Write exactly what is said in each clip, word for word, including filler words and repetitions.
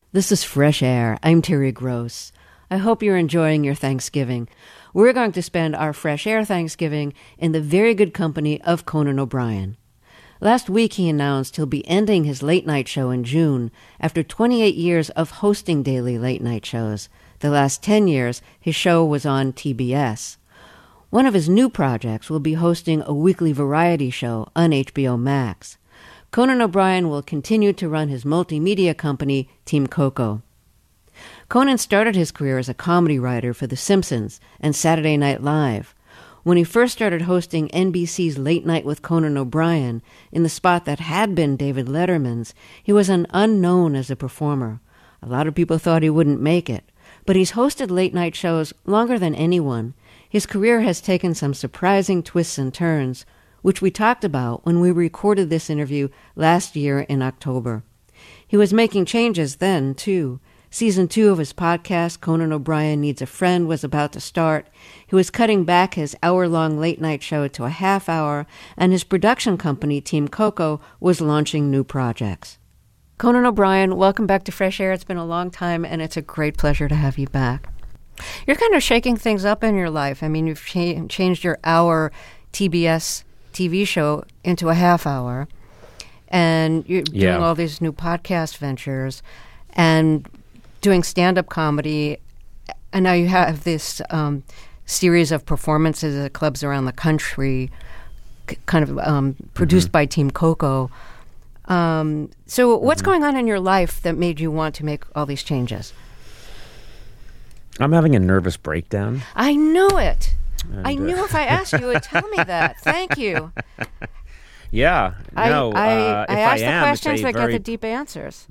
This is Fresh Air. I'm Terry Gross. I hope you're enjoying your Thanksgiving. We're going to spend our Fresh Air Thanksgiving in the very good company of Conan O'Brien. Last week he announced he'll be ending his late-night show in June after twenty-eight years of hosting daily late-night shows. The last ten years, his show was on T B S. One of his new projects will be hosting a weekly variety show on H B O Max. Conan O'Brien will continue to run his multimedia company, Team Coco. Conan started his career as a comedy writer for The Simpsons and Saturday Night Live. When he first started hosting N B C's Late Night with Conan O'Brien in the spot that had been David Letterman's, he was an unknown as a performer. A lot of people thought he wouldn't make it, but he's hosted late-night shows longer than anyone. His career has taken some surprising twists and turns, which we talked about when we recorded this interview last year in October. He was making changes then, too. Season two of his podcast, Conan O'Brien Needs a Friend, was about to start. He was cutting back his hour-long late-night show to a half hour, and his production company, Team Coco, was launching new projects. Conan O'Brien, welcome back to Fresh Air. It's been a long time, and it's a great pleasure to have you back. You're kind of shaking things up in your life. I mean, you've cha- changed your hour T B S T V show into a half hour, and you're doing yeah. all these new podcast ventures and doing stand-up comedy, and now you have this um, series of performances at clubs around the country, c- kind of um, produced mm-hmm. by Team Coco. Um, so what's mm-hmm. going on in your life that made you want to make all these changes? I'm having a nervous breakdown. I knew it. And, I knew uh, if I asked you, you would tell me that. Thank you. Yeah. No, I, I, uh, if I ask I the am, questions it's a that very... get the deep answers.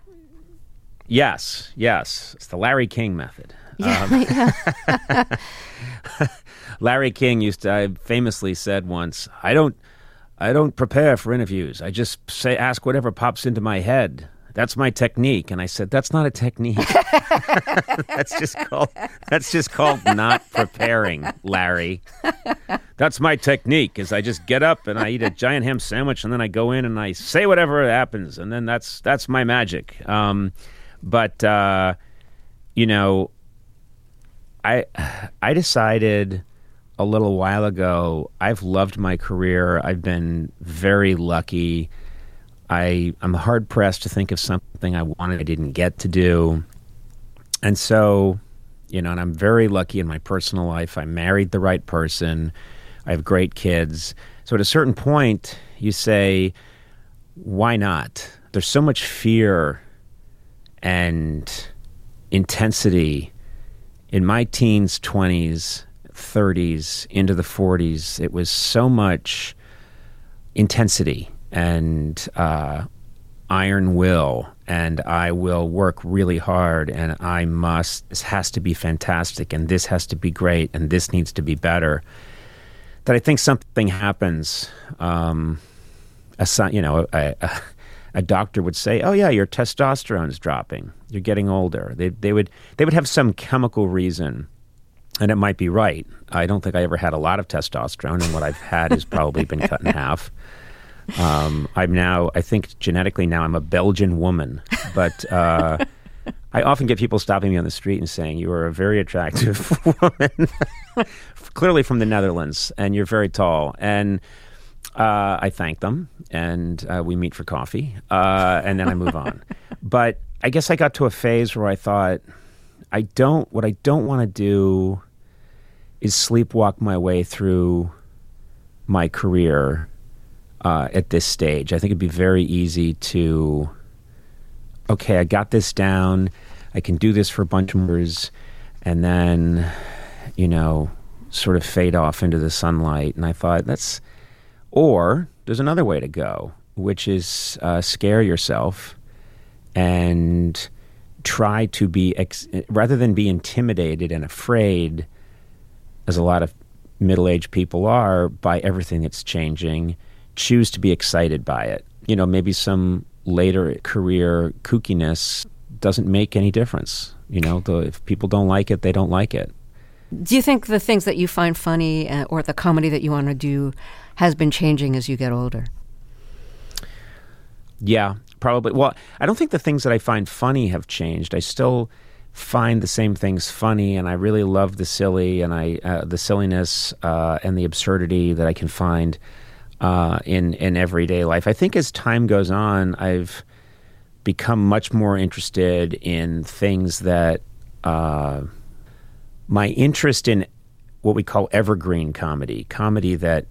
Yes, yes. It's the Larry King method. Yeah, Um, yeah. Larry King used to I famously said once, I don't I don't prepare for interviews. I just say ask whatever pops into my head. That's my technique. And I said, that's not a technique. that's just called that's just called not preparing, Larry. That's my technique, is I just get up and I eat a giant ham sandwich and then I go in and I say whatever happens, and then that's that's my magic. Um, but uh, you know, I I decided a little while ago, I've loved my career. I've been very lucky. I, I'm hard-pressed to think of something I wanted I didn't get to do. And so, you know, and I'm very lucky in my personal life. I married the right person. I have great kids. So at a certain point, you say, why not? There's so much fear and intensity. In my teens, twenties, thirties, into the forties, it was so much intensity and uh, iron will, and I will work really hard, and I must, this has to be fantastic, and this has to be great, and this needs to be better. That I think something happens, um, a, you know, a, a, a doctor would say, oh yeah, your testosterone is dropping, you're getting older. They, they would, they would have some chemical reason, and it might be right. I don't think I ever had a lot of testosterone, and what I've had has probably been cut in half. Um, I'm now, I think genetically now I'm a Belgian woman, but uh, I often get people stopping me on the street and saying, you are a very attractive woman, clearly from the Netherlands, and you're very tall. And uh, I thank them, and uh, we meet for coffee, uh, and then I move on. But I guess I got to a phase where I thought, I don't, what I don't want to do is sleepwalk my way through my career Uh, at this stage. I think it'd be very easy to, okay, I got this down, I can do this for a bunch of years, and then, you know, sort of fade off into the sunlight. And I thought, that's, or there's another way to go, which is uh, scare yourself and try to be, ex- rather than be intimidated and afraid, as a lot of middle-aged people are, by everything that's changing, choose to be excited by it. You know, maybe some later career kookiness doesn't make any difference. You know, the, if people don't like it, they don't like it. Do you think the things that you find funny uh, or the comedy that you want to do has been changing as you get older? Yeah, probably, well, I don't think the things that I find funny have changed. I still find the same things funny, and I really love the silly and I uh, the silliness uh, and the absurdity that I can find uh, in in everyday life. I think as time goes on, I've become much more interested in things that uh, my interest in what we call evergreen comedy, comedy that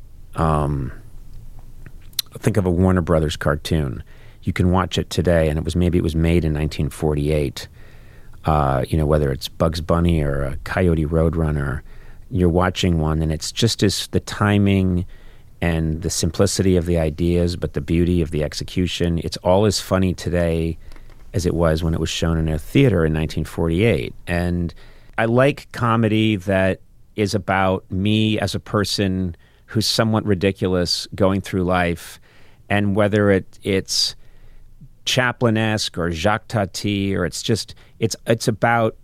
um, think of a Warner Brothers cartoon. You can watch it today, and it was maybe it was made in nineteen forty-eight. Uh, you know, whether it's Bugs Bunny or a Coyote Roadrunner, you're watching one, and it's just as the timing and the simplicity of the ideas, but the beauty of the execution. It's all as funny today as it was when it was shown in a theater in nineteen forty-eight. And I like comedy that is about me as a person who's somewhat ridiculous going through life, and whether it it's Chaplin-esque or Jacques Tati, or it's just it's it's about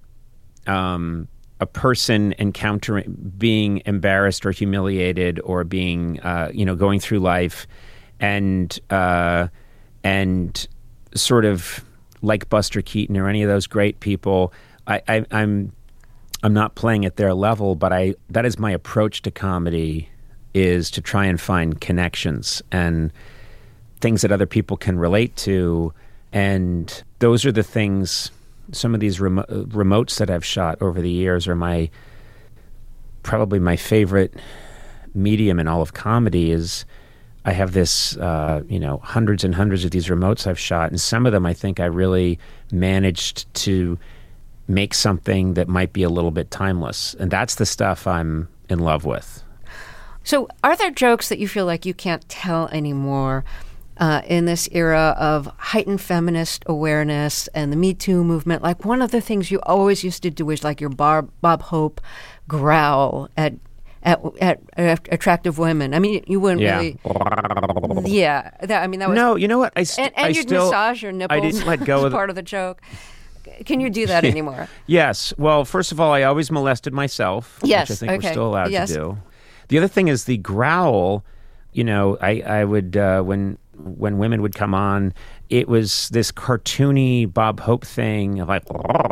um, a person encountering being embarrassed or humiliated or being uh, you know going through life, and uh, and sort of like Buster Keaton or any of those great people. I, I, I'm I'm not playing at their level, but I that is my approach to comedy, is to try and find connections and things that other people can relate to. And those are the things, some of these remo- remotes that I've shot over the years are my, probably my favorite medium in all of comedy. Is I have this, uh, you know, hundreds and hundreds of these remotes I've shot, and some of them I think I really managed to make something that might be a little bit timeless. And that's the stuff I'm in love with. So are there jokes that you feel like you can't tell anymore uh, in this era of heightened feminist awareness and the Me Too movement? Like, one of the things you always used to do is like your Bob, Bob Hope growl at, at at at attractive women. I mean, you wouldn't yeah. really... Yeah. That, I mean, that was... No, you know what? I st- and and I you'd still, massage your nipples. I didn't let go of part of the joke. Can you do that anymore? Yes. Well, first of all, I always molested myself, yes. which I think okay. we're still allowed yes. to do. The other thing is the growl. You know, I, I would, uh, when when women would come on, it was this cartoony Bob Hope thing, like,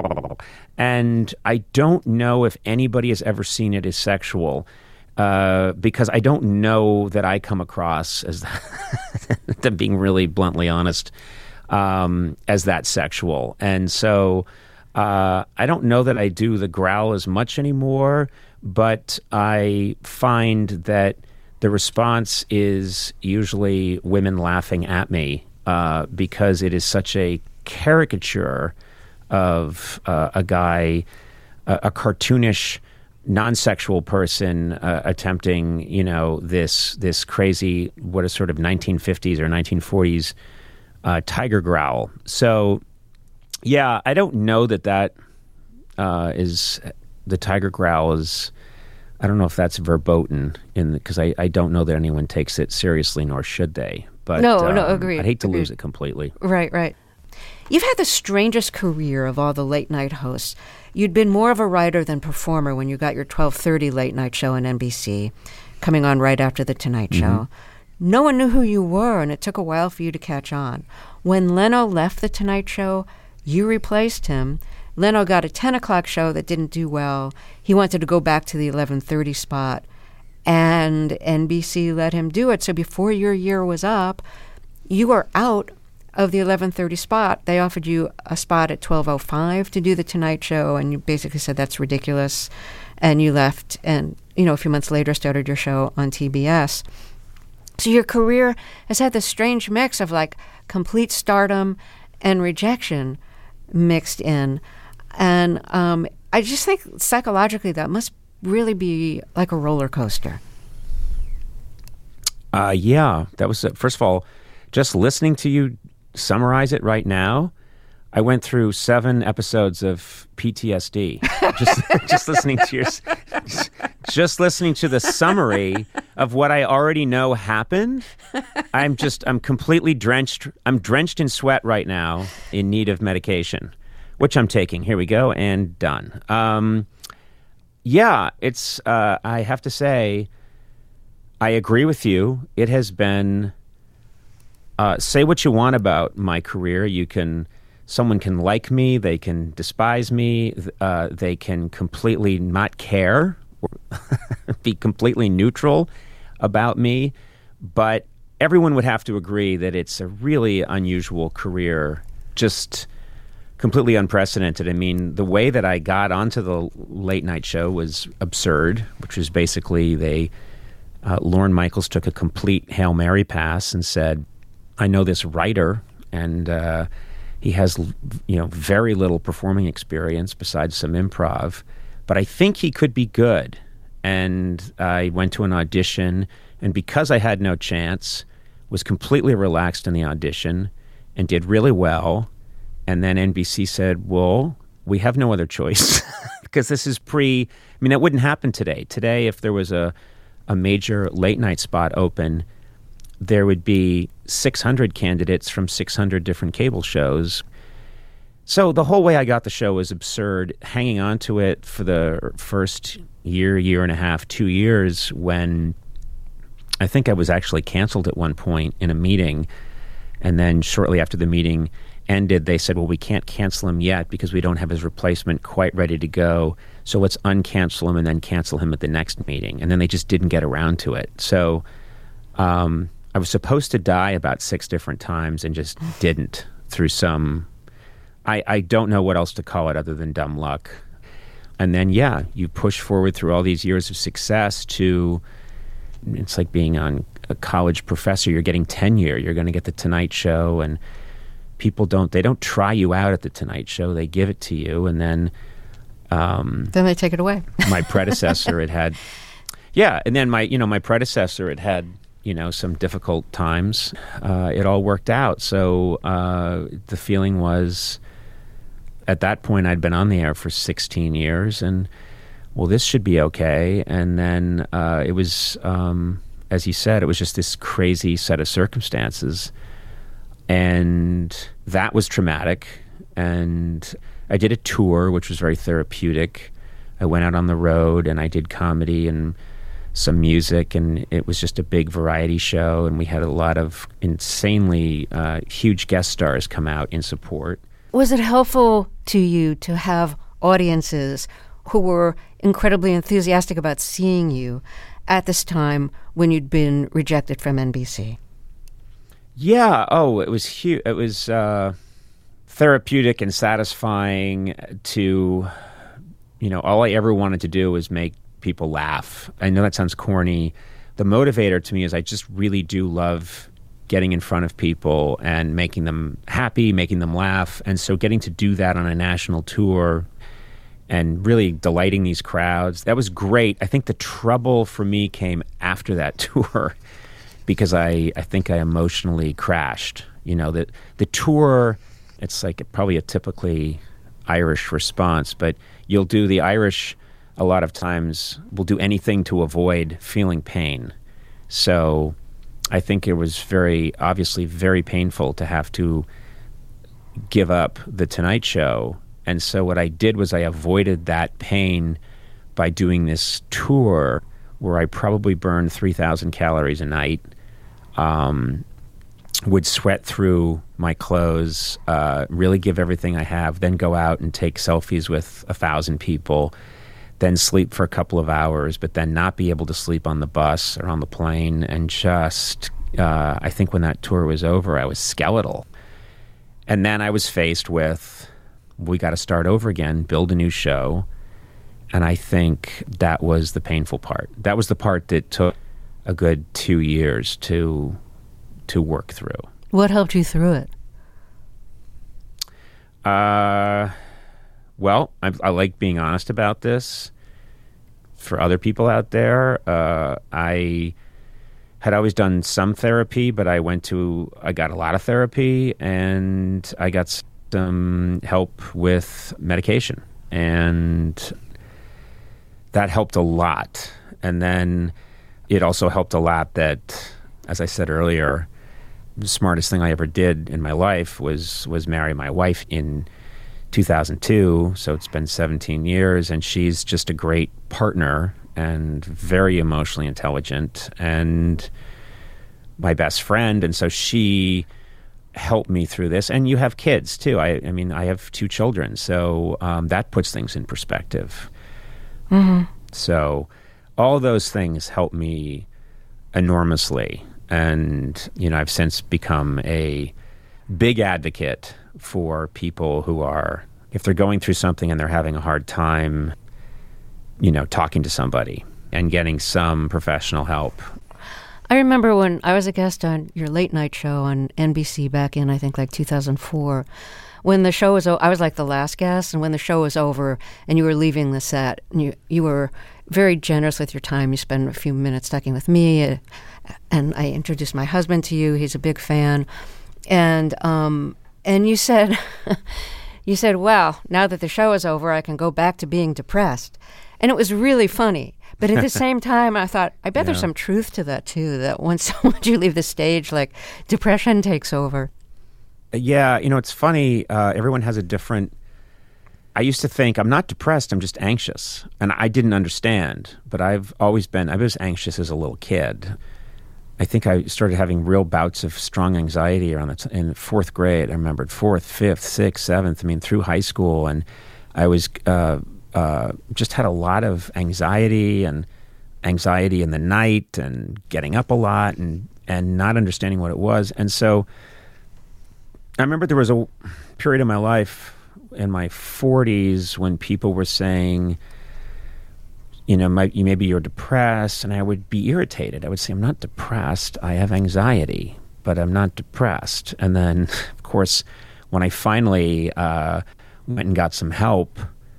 and I don't know if anybody has ever seen it as sexual, uh, because I don't know that I come across as, that, being really bluntly honest, um, as that sexual. And so uh, I don't know that I do the growl as much anymore, but I find that the response is usually women laughing at me uh, because it is such a caricature of uh, a guy, a, a cartoonish, non-sexual person uh, attempting, you know, this this crazy, what is sort of nineteen fifties or nineteen forties uh, tiger growl. So, yeah, I don't know that that uh, is the tiger growl is. I don't know if that's verboten, in because I, I don't know that anyone takes it seriously, nor should they. But no, um, no, agreed. I'd hate to agreed. lose it completely. Right, right. You've had the strangest career of all the late night hosts. You'd been more of a writer than performer when you got your twelve thirty late night show on N B C, coming on right after The Tonight Show. Mm-hmm. No one knew who you were, and it took a while for you to catch on. When Leno left The Tonight Show, you replaced him. Leno got a ten o'clock show that didn't do well. He wanted to go back to the eleven thirty spot, and N B C let him do it. So before your year was up, you were out of the eleven thirty spot. They offered you a spot at twelve oh five to do The Tonight Show, and you basically said that's ridiculous, and you left, and you know a few months later started your show on T B S. So your career has had this strange mix of like complete stardom and rejection mixed in. And um, I just think psychologically that must really be like a roller coaster. Uh, yeah, that was, uh, first of all, just listening to you summarize it right now, I went through seven episodes of P T S D. Just, just listening to your, just, just listening to the summary of what I already know happened. I'm just, I'm completely drenched. I'm drenched in sweat right now, in need of medication, which I'm taking. Here we go, and done. Um, yeah, it's. Uh, I have to say, I agree with you. It has been uh, say what you want about my career. You can, someone can like me, they can despise me, uh, they can completely not care, or be completely neutral about me, but everyone would have to agree that it's a really unusual career, just completely unprecedented. I mean, the way that I got onto the late night show was absurd, which was basically they, uh, Lorne Michaels took a complete Hail Mary pass and said, I know this writer, and uh, he has, you know, very little performing experience besides some improv, but I think he could be good. And I went to an audition, and because I had no chance, was completely relaxed in the audition and did really well. And then N B C said, well, we have no other choice because this is pre, I mean, that wouldn't happen today. Today, if there was a, a major late night spot open, there would be six hundred candidates from six hundred different cable shows. So the whole way I got the show was absurd, hanging on to it for the first year, year and a half, two years when I think I was actually canceled at one point in a meeting. And then shortly after the meeting ended, they said, well, we can't cancel him yet because we don't have his replacement quite ready to go. So let's uncancel him and then cancel him at the next meeting. And then they just didn't get around to it. So um, I was supposed to die about six different times and just didn't through some, I, I don't know what else to call it other than dumb luck. And then, yeah, you push forward through all these years of success to, it's like being on a college professor. You're getting tenure. You're going to get the Tonight Show, and people don't, they don't try you out at the Tonight Show. They give it to you, and then... Um, then they take it away. My predecessor had had... Yeah, and then my, you know, my predecessor had had, you know, some difficult times. Uh, it all worked out. So uh, the feeling was, at that point, I'd been on the air for sixteen years, and, well, this should be okay. And then uh, it was, um, as he said, it was just this crazy set of circumstances. And that was traumatic. And I did a tour, which was very therapeutic. I went out on the road, and I did comedy and some music, and it was just a big variety show. And we had a lot of insanely uh, huge guest stars come out in support. Was it helpful to you to have audiences who were incredibly enthusiastic about seeing you at this time when you'd been rejected from N B C? Yeah. Oh, it was huge. It was uh, therapeutic and satisfying to, you know, all I ever wanted to do was make people laugh. I know that sounds corny. The motivator to me is I just really do love getting in front of people and making them happy, making them laugh. And so getting to do that on a national tour and really delighting these crowds, that was great. I think the trouble for me came after that tour because I, I think I emotionally crashed. You know, the, the tour, it's like probably a typically Irish response, but you'll do the Irish a lot of times, will do anything to avoid feeling pain. So I think it was very, obviously very painful to have to give up the Tonight Show. And so what I did was I avoided that pain by doing this tour where I probably burned three thousand calories a night, um, would sweat through my clothes, uh, really give everything I have, then go out and take selfies with a thousand people, then sleep for a couple of hours, but then not be able to sleep on the bus or on the plane. And just, uh, I think when that tour was over, I was skeletal. And then I was faced with, we got to start over again, build a new show. And I think that was the painful part. That was the part that took a good two years to to work through. What helped you through it? Uh, well, I, I like being honest about this. For other people out there, uh, I had always done some therapy, but I went to, I got a lot of therapy, and I got some help with medication. And that helped a lot. And then it also helped a lot that, as I said earlier, the smartest thing I ever did in my life was was marry my wife in two thousand two. So it's been seventeen years, and she's just a great partner and very emotionally intelligent. And my best friend, and so she helped me through this. And you have kids too. I, I mean, I have two children, so um, that puts things in perspective. Mm-hmm. So all those things help me enormously. And, you know, I've since become a big advocate for people who are, if they're going through something and they're having a hard time, you know, talking to somebody and getting some professional help. I remember when I was a guest on your late night show on N B C back in, I think, like two thousand four. When the show was over, I was like the last guest, and when the show was over and you were leaving the set, and you, you were very generous with your time. You spent a few minutes talking with me, uh, and I introduced my husband to you. He's a big fan. And um, and you said, you said, well, now that the show is over, I can go back to being depressed. And it was really funny. But at the same time, I thought, I bet yeah. there's some truth to that, too, that once, once you leave the stage, like, depression takes over. Yeah, you know, it's funny. Uh, everyone has a different... I used to think, I'm not depressed, I'm just anxious. And I didn't understand. But I've always been... I was anxious as a little kid. I think I started having real bouts of strong anxiety around the t- in fourth grade. I remembered fourth, fifth, sixth, seventh, I mean, through high school. And I was... Uh, Uh, just had a lot of anxiety and anxiety in the night and getting up a lot and, and not understanding what it was. And so I remember there was a period of my life in my forties when people were saying, you know, my, maybe you're depressed, and I would be irritated. I would say, I'm not depressed. I have anxiety, but I'm not depressed. And then, of course, when I finally uh, went and got some help,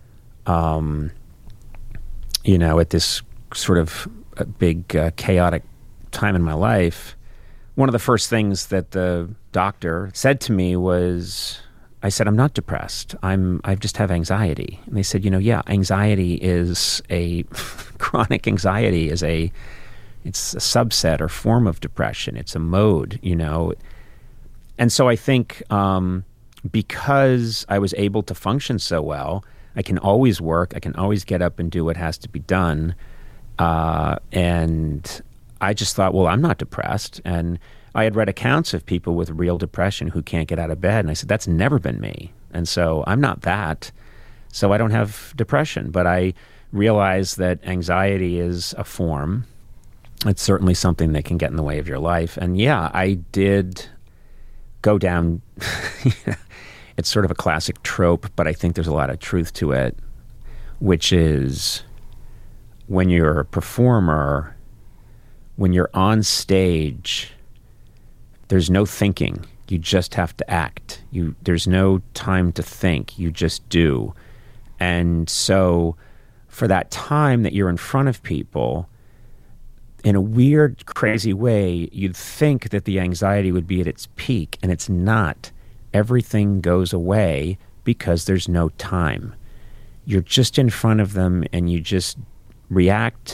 Um, you know, at this sort of a big uh, chaotic time in my life, one of the first things that the doctor said to me was, I said, I'm not depressed. I'm, I just have anxiety. And they said, you know, yeah, anxiety is a, chronic anxiety is a, it's a subset or form of depression. It's a mode, you know. And so I think um, because I was able to function so well, I can always work. I can always get up and do what has to be done. Uh, and I just thought, well, I'm not depressed. And I had read accounts of people with real depression who can't get out of bed. And I said, that's never been me. And so I'm not that. So I don't have depression. But I realized that anxiety is a form. It's certainly something that can get in the way of your life. And yeah, I did go down... It's sort of a classic trope, but I think there's a lot of truth to it, which is when you're a performer, when you're on stage, there's no thinking. You just have to act. You, there's no time to think. You just do. And so for that time that you're in front of people, in a weird, crazy way, you'd think that the anxiety would be at its peak, and it's not. Everything goes away because there's no time. You're just in front of them and you just react,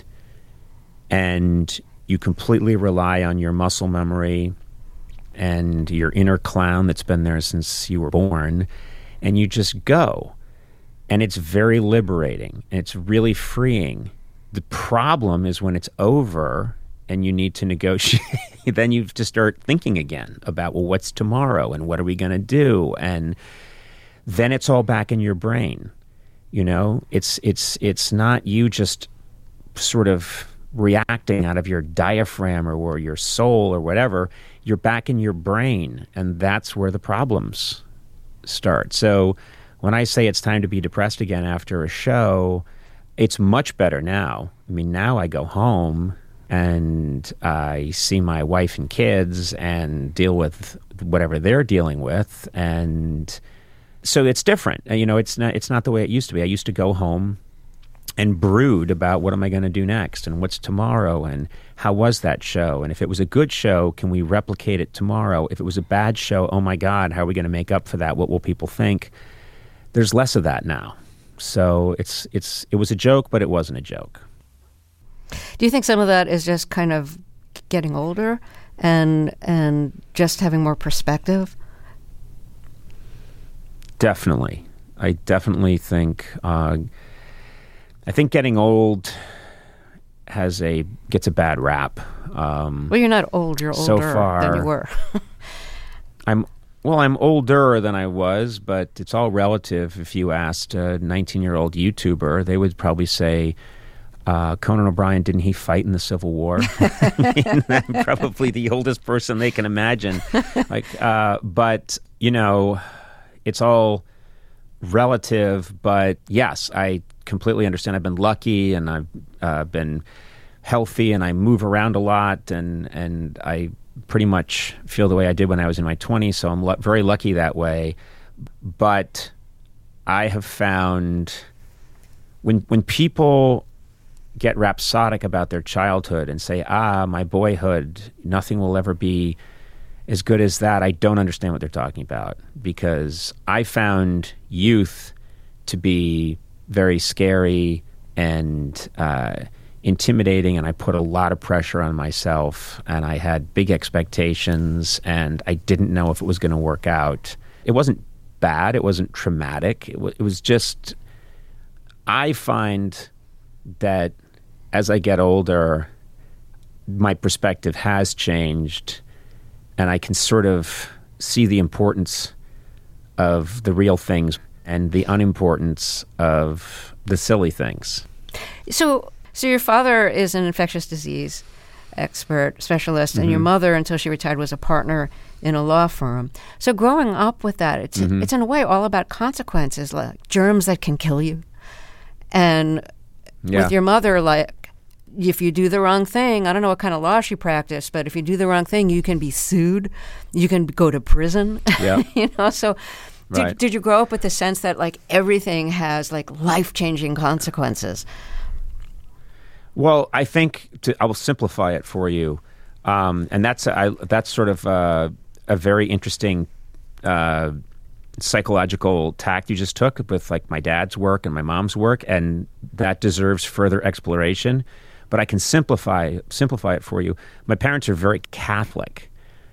and you completely rely on your muscle memory and your inner clown that's been there since you were born, and you just go. And it's very liberating. And it's really freeing. The problem is when it's over and you need to negotiate, then you have to start thinking again about, well, what's tomorrow and what are we going to do? And then it's all back in your brain. You know, it's it's it's not you just sort of reacting out of your diaphragm or, or your soul or whatever. You're back in your brain, and that's where the problems start. So when I say it's time to be depressed again after a show, it's much better now. I mean, now I go home and I see my wife and kids and deal with whatever they're dealing with. And so it's different. You know, it's not, it's not the way it used to be. I used to go home and brood about what am I going to do next and what's tomorrow and how was that show? And if it was a good show, can we replicate it tomorrow? If it was a bad show, oh my God, how are we going to make up for that? What will people think? There's less of that now. So it's it's it was a joke, but it wasn't a joke. Do you think some of that is just kind of getting older and and just having more perspective? Definitely. I definitely think uh, I think getting old has a gets a bad rap. Um, well, you're not old. You're older so far, than you were. I'm well. I'm older than I was, but it's all relative. If you asked a nineteen-year-old YouTuber, they would probably say, uh, "Conan O'Brien, didn't he fight in the Civil War?" I mean, I'm probably the oldest person they can imagine. Like, uh, but you know, it's all relative. But yes, I completely understand. I've been lucky, and I've uh, been healthy, and I move around a lot, and and I pretty much feel the way I did when I was in my twenties, so I'm lu- very lucky that way. But I have found when when people get rhapsodic about their childhood and say, ah, my boyhood, nothing will ever be as good as that, I don't understand what they're talking about, because I found youth to be very scary and uh, intimidating, and I put a lot of pressure on myself, and I had big expectations, and I didn't know if it was going to work out. It wasn't bad. It wasn't traumatic. It, w- it was just, I find that as I get older, my perspective has changed, and I can sort of see the importance of the real things and the unimportance of the silly things. So, so your father is an infectious disease expert, specialist, Mm-hmm. and your mother, until she retired, was a partner in a law firm. So growing up with that, it's Mm-hmm. it's in a way all about consequences, like germs that can kill you. And Yeah. with your mother, like, if you do the wrong thing, I don't know what kind of law she practiced, but if you do the wrong thing, you can be sued, you can go to prison. Yeah. You know, so did, Right. did you grow up with the sense that like everything has like life-changing consequences? Well, I think to, I will simplify it for you, um, and that's I, that's sort of uh, a very interesting uh, psychological tact you just took with like my dad's work and my mom's work, and that deserves further exploration. But I can simplify simplify it for you. My parents are very Catholic,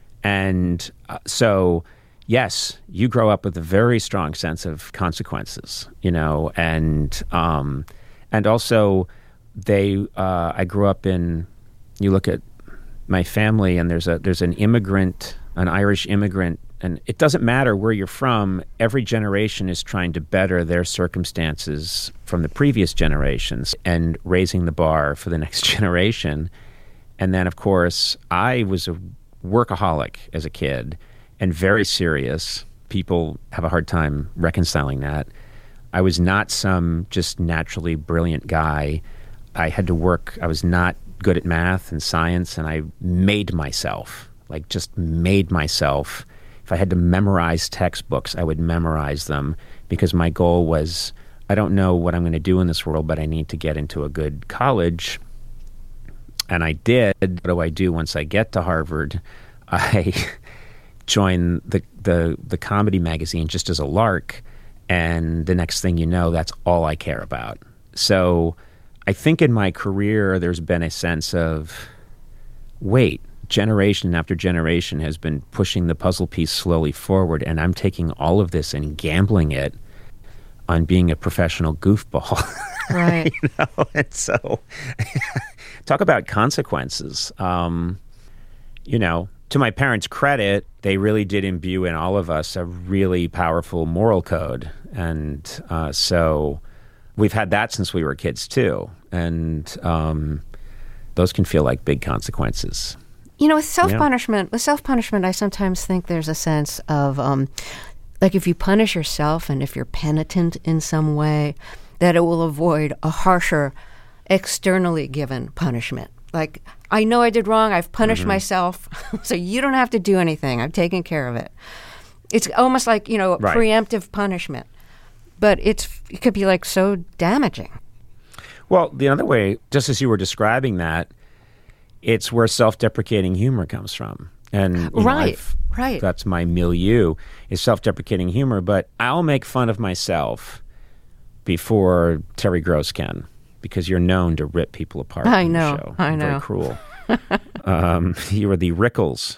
and uh, so yes, you grow up with a very strong sense of consequences, you know, and um, and also. They, uh, I grew up in. You look at my family, and there's a there's an immigrant, an Irish immigrant, and it doesn't matter where you're from. Every generation is trying to better their circumstances from the previous generations and raising the bar for the next generation. And then, of course, I was a workaholic as a kid and very serious. People have a hard time reconciling that. I was not some just naturally brilliant guy. I had to work. I was not good at math and science, and I made myself, like just made myself. If I had to memorize textbooks, I would memorize them because my goal was, I don't know what I'm going to do in this world, but I need to get into a good college. And I did. What do I do once I get to Harvard? I join the, the, the comedy magazine just as a lark, and the next thing you know, that's all I care about. So I think in my career, there's been a sense of, wait, generation after generation has been pushing the puzzle piece slowly forward, and I'm taking all of this and gambling it on being a professional goofball. Right. You know? And so, talk about consequences. Um, you know, to my parents' credit, they really did imbue in all of us a really powerful moral code. And uh, so we've had that since we were kids, too. And um, those can feel like big consequences. You know, with self-punishment, with self-punishment, I sometimes think there's a sense of, um, like if you punish yourself and if you're penitent in some way, that it will avoid a harsher, externally given punishment. Like, I know I did wrong, I've punished Mm-hmm. myself, so you don't have to do anything, I've taken care of it. It's almost like, you know, Right. preemptive punishment. But it's it could be like so damaging. Well, the other way, just as you were describing that, it's where self-deprecating humor comes from. And you know, Right, I've- right. that's my milieu, is self-deprecating humor. But I'll make fun of myself before Terry Gross can, because you're known to rip people apart I on the know, show. I You're know. Very cruel. um, you are the Rickles.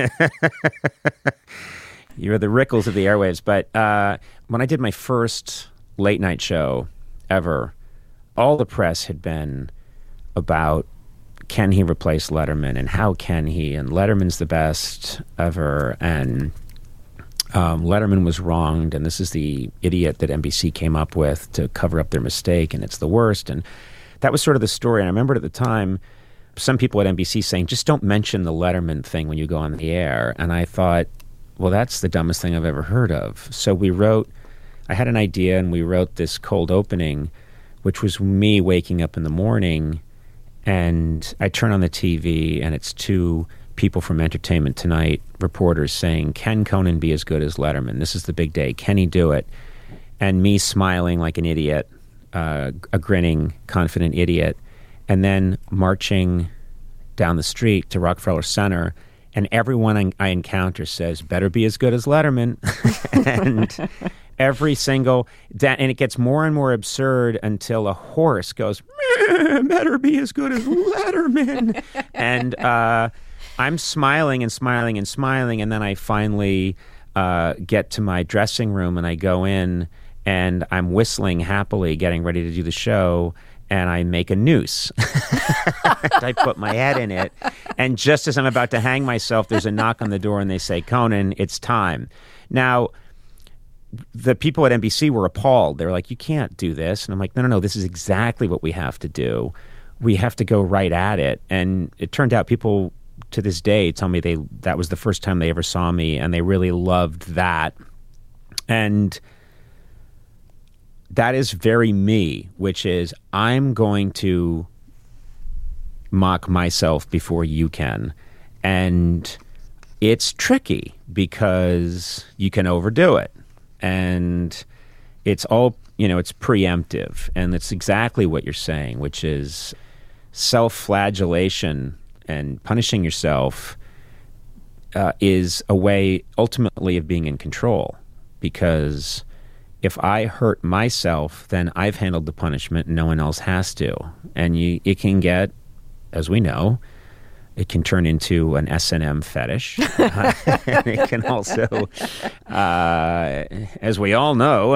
You are the Rickles of the airwaves. But uh, when I did my first late night show ever, all the press had been about can he replace Letterman, and how can he? And Letterman's the best ever, and um, Letterman was wronged, and this is the idiot that N B C came up with to cover up their mistake, and it's the worst. And that was sort of the story. And I remember at the time, some people at N B C saying, just don't mention the Letterman thing when you go on the air. And I thought, well, that's the dumbest thing I've ever heard of. So we wrote, I had an idea, and we wrote this cold opening, which was me waking up in the morning, and I turn on the T V, and it's two people from Entertainment Tonight, reporters saying, can Conan be as good as Letterman? This is the big day. Can he do it? And me smiling like an idiot, uh, a grinning, confident idiot, and then marching down the street to Rockefeller Center, and everyone I, I encounter says, better be as good as Letterman. And every single, and it gets more and more absurd until a horse goes, better be as good as Letterman. And uh, I'm smiling and smiling and smiling, and then I finally uh, get to my dressing room, and I go in, and I'm whistling happily, getting ready to do the show, and I make a noose. I put my head in it, and just as I'm about to hang myself, there's a knock on the door, and they say, Conan, it's time. Now, the people at N B C were appalled. They were like, you can't do this. And I'm like, no, no, no, this is exactly what we have to do. We have to go right at it. And it turned out people to this day tell me they that was the first time they ever saw me, and they really loved that. And that is very me, which is I'm going to mock myself before you can. And it's tricky because you can overdo it. And it's all, you know, it's preemptive. And it's exactly what you're saying, which is self-flagellation and punishing yourself uh, is a way ultimately of being in control. Because if I hurt myself, then I've handled the punishment and no one else has to. And you, it can get, as we know, it can turn into an S and M fetish. uh, it can also, uh, as we all know,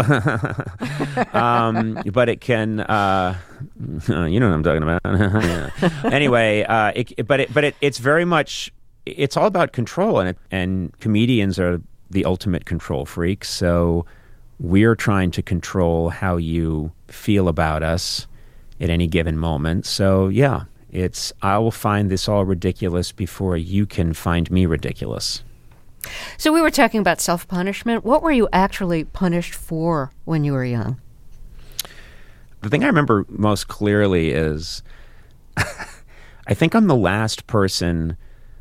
um, but it can, uh, you know what I'm talking about. Yeah. Anyway, uh, it, but it, but it, it's very much, it's all about control, and it, and comedians are the ultimate control freaks. So we're trying to control how you feel about us at any given moment. So yeah. It's, I will find this all ridiculous before you can find me ridiculous. So we were talking about self-punishment. What were you actually punished for when you were young? The thing I remember most clearly is I think I'm the last person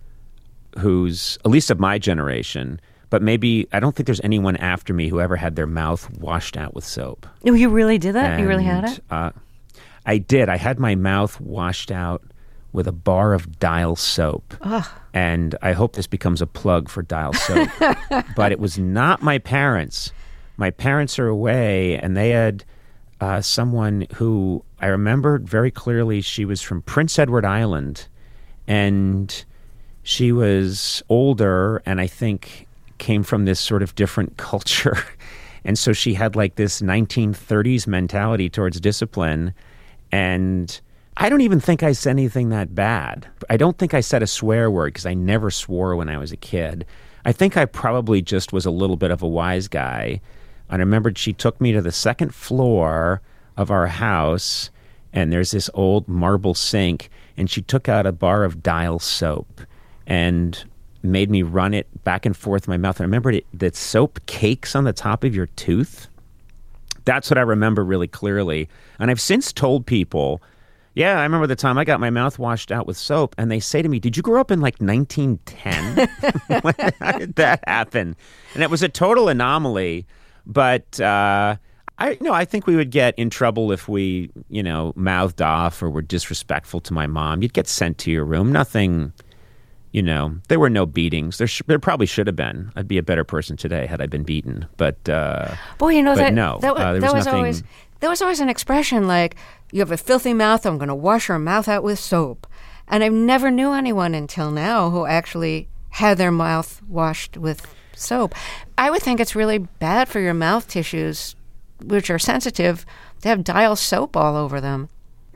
who's, at least of my generation, but maybe I don't think there's anyone after me who ever had their mouth washed out with soap. Oh, you really did that? And, you really had it? Uh, I did. I had my mouth washed out with a bar of Dial soap. Ugh. And I hope this becomes a plug for Dial soap. But it was not my parents. My parents are away, and they had uh, someone who I remembered very clearly. She was from Prince Edward Island, and she was older, and I think came from this sort of different culture. And so she had like this nineteen thirties mentality towards discipline. And I don't even think I said anything that bad. I don't think I said a swear word because I never swore when I was a kid. I think I probably just was a little bit of a wise guy. I remembered she took me to the second floor of our house, and there's this old marble sink, and she took out a bar of Dial soap and made me run it back and forth in my mouth. And I remembered it, that soap cakes on the top of your tooth. That's what I remember really clearly. And I've since told people, yeah, I remember the time I got my mouth washed out with soap, and they say to me, did you grow up in like nineteen ten? How did that happen? And it was a total anomaly, but uh, I, you know, I think we would get in trouble if we, you know, mouthed off or were disrespectful to my mom. You'd get sent to your room. Nothing, you know, there were no beatings. There, sh- there probably should have been. I'd be a better person today had I been beaten. But uh, boy, you know but that no, that, uh, there that was was nothing. always there was always an expression like, "You have a filthy mouth. I'm going to wash your mouth out with soap." And I never knew anyone until now who actually had their mouth washed with soap. I would think it's really bad for your mouth tissues, which are sensitive, to have Dial soap all over them.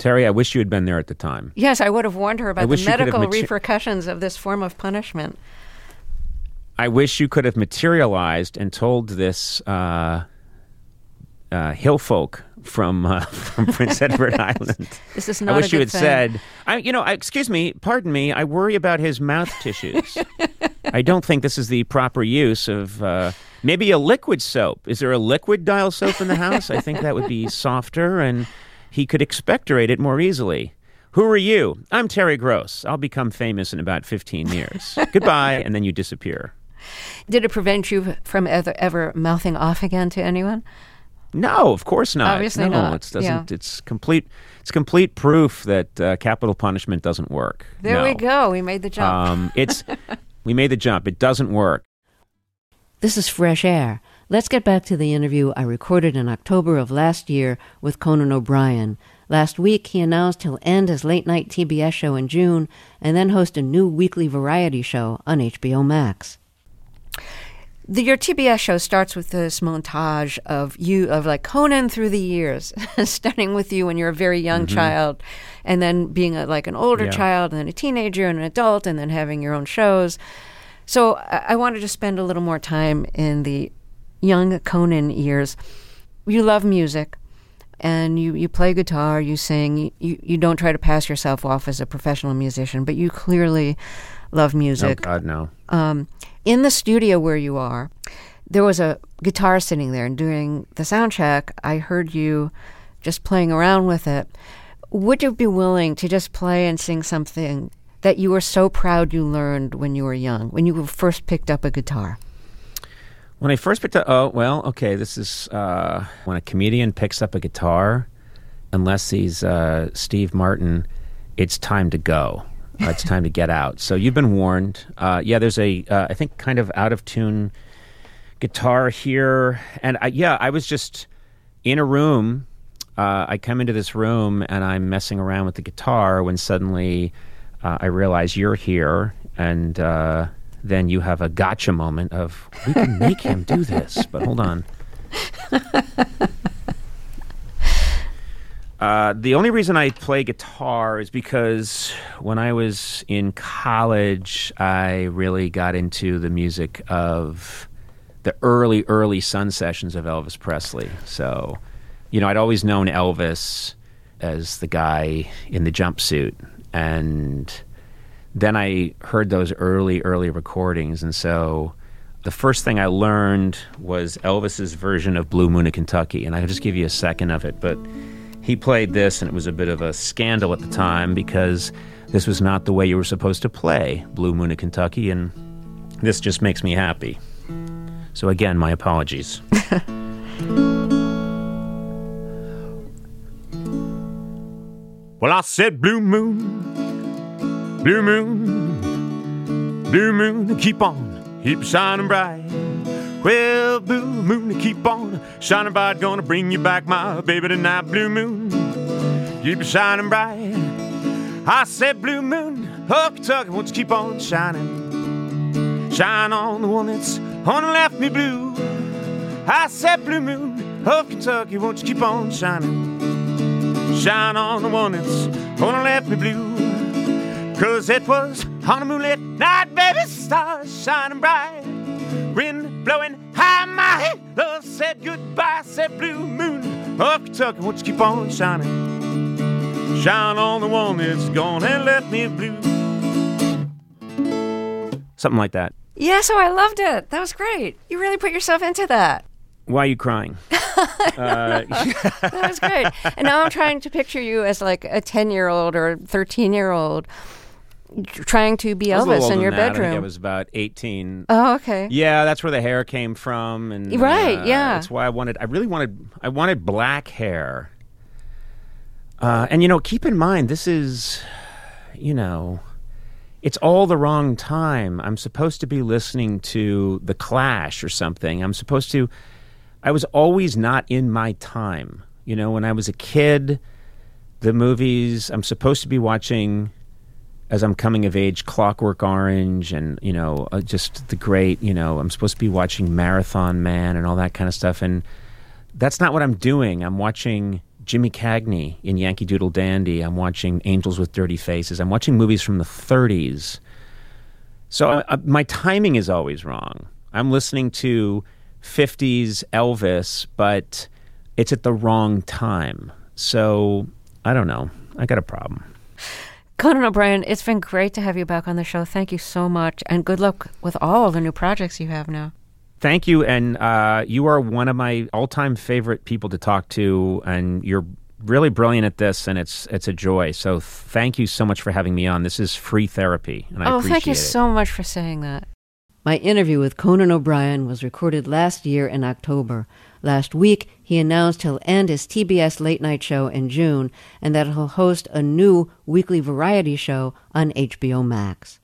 Terry, I wish you had been there at the time. Yes, I would have warned her about the medical mater- repercussions of this form of punishment. I wish you could have materialized and told this uh, uh, hill folk from uh, from Prince Edward Island. This is not I wish a good you had thing. said, I, you know, I, excuse me, pardon me, I worry about his mouth tissues. I don't think this is the proper use of uh, maybe a liquid soap. Is there a liquid dial soap in the house? I think that would be softer and he could expectorate it more easily. Who are you? I'm Terry Gross. I'll become famous in about fifteen years. Goodbye, and then you disappear. Did it prevent you from ever, ever mouthing off again to anyone? No, of course not. Obviously no, not. It doesn't. Yeah. It's complete. It's complete proof that uh, capital punishment doesn't work. There no. we go. We made the jump. Um, it's we made the jump. It doesn't work. This is Fresh Air. Let's get back to the interview I recorded in October of last year with Conan O'Brien. Last week, he announced he'll end his late-night T B S show in June and then host a new weekly variety show on H B O Max. The, your T B S show starts with this montage of you, of like Conan through the years, starting with you when you're a very young Mm-hmm. child, and then being a, like an older Yeah. child, and then a teenager and an adult, and then having your own shows. So I, I wanted to spend a little more time in the young Conan years. You love music, and you, you play guitar, you sing, you, you don't try to pass yourself off as a professional musician, but you clearly love Oh music. God, no. Um, in the studio where you are, there was a guitar sitting there, and during the sound check, I heard you just playing around with it. Would you be willing to just play and sing something that you were so proud you learned when you were young, when you first picked up a guitar? When I first picked up, oh, well, okay, this is uh, when a comedian picks up a guitar, unless he's uh, Steve Martin, it's time to go. Uh, it's time to get out. So you've been warned. Uh, yeah, there's a, uh, I think, kind of out-of-tune guitar here. And I, yeah, I was just in a room. Uh, I come into this room, and I'm messing around with the guitar when suddenly uh, I realize you're here, and uh, then you have a gotcha moment of, we can make him do this, but hold on. Uh, the only reason I play guitar is because when I was in college, I really got into the music of the early, early Sun sessions of Elvis Presley. So, you know, I'd always known Elvis as the guy in the jumpsuit. And then I heard those early, early recordings. And so the first thing I learned was Elvis's version of Blue Moon of Kentucky. And I can just give you a second of it, but he played this, and it was a bit of a scandal at the time because this was not the way you were supposed to play Blue Moon of Kentucky, and this just makes me happy. So again, my apologies. Well, I said blue moon, blue moon, blue moon, keep on, keep shining bright. Well, blue moon, keep on shining bright, gonna bring you back, my baby, tonight. Blue moon, keep shining bright. I said blue moon, oh Kentucky, won't you keep on shining? Shine on the one that's on the left me blue. I said blue moon, oh Kentucky, won't you keep on shining? Shine on the one that's on the left me blue. Cause it was on a moonlit night, baby, stars shining bright. Wind blowing high, my head, love said goodbye, said blue moon of Kentucky, won't you keep on shining? Shine on the one that's gone and left me blue. Something like that. Yeah, so I loved it. That was great. You really put yourself into that. Why are you crying? uh, That was great. And now I'm trying to picture you as like a ten-year-old or thirteen-year-old trying to be I was a little Elvis in older your than that. I bedroom. think I was about eighteen. Oh, okay. Yeah, that's where the hair came from, and Right, uh, yeah. that's why I wanted. I really wanted. I wanted black hair. Uh, and you know, keep in mind, this is, you know, it's all the wrong time. I'm supposed to be listening to The Clash or something. I'm supposed to. I was always not in my time. You know, when I was a kid, the movies I'm supposed to be watching as I'm coming of age, Clockwork Orange, and, you know, uh, just the great, you know, I'm supposed to be watching Marathon Man and all that kind of stuff. And that's not what I'm doing. I'm watching Jimmy Cagney in Yankee Doodle Dandy. I'm watching Angels with Dirty Faces. I'm watching movies from the thirties. So I, I, my timing is always wrong. I'm listening to fifties Elvis, but it's at the wrong time. So I don't know. I got a problem. Conan O'Brien, it's been great to have you back on the show. Thank you so much, and good luck with all the new projects you have now. Thank you, and uh, you are one of my all-time favorite people to talk to, and you're really brilliant at this, and it's it's a joy. So thank you so much for having me on. This is free therapy, and I oh, appreciate it. Oh, thank you it. so much for saying that. My interview with Conan O'Brien was recorded last year in October. Last week, he announced he'll end his T B S late-night show in June and that he'll host a new weekly variety show on H B O Max.